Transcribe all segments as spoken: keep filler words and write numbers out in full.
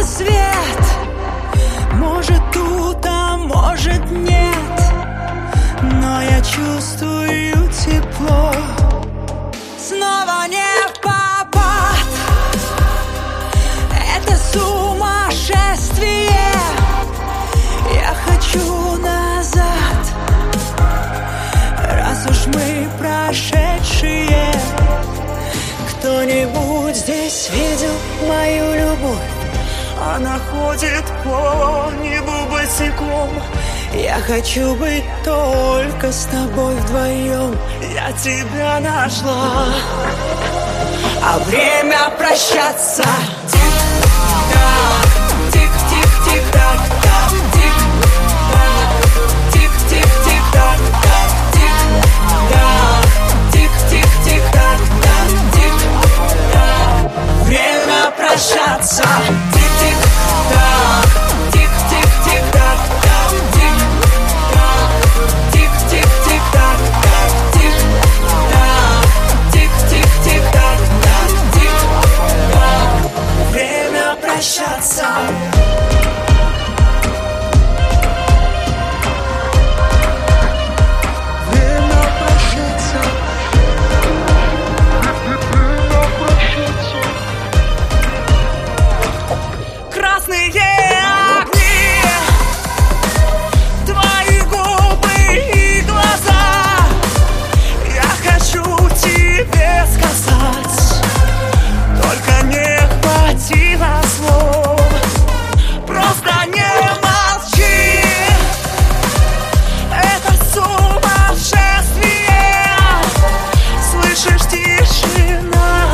свет. Может тут, а может нет, но я чувствую тепло. Снова не в попад. Это сумасшествие. Я хочу назад. Раз уж мы прошедшие, кто-нибудь здесь видел мою любовь? Она ходит по небу босиком. Я хочу быть только с тобой вдвоем. Я тебя нашла, а время прощаться. Тик-так, тик-тик-тик-так, тик-так, тик-тик-тик-так, тик-так, тик-тик-тик-так, тик-так. Время прощаться. Тик-тик-так, тик-тик-тик-так, тик-так, тик-тик-тик-так, тик-так, тик-тик-тик-так, тик-так. Время прощаться. Красные огни, твои губы и глаза. Я хочу тебе сказать, только не хватило слов. Просто не молчи. Это сумасшествие. Слышишь, тишина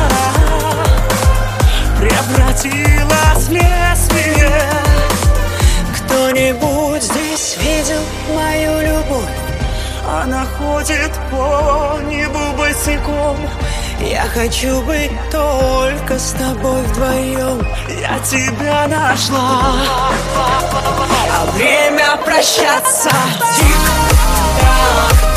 превратилась в лезвие. Кто-нибудь здесь видел мою любовь? Она ходит по небу босиком. Я хочу быть только с тобой вдвоем. Я тебя нашла, а время прощаться. Тик-так.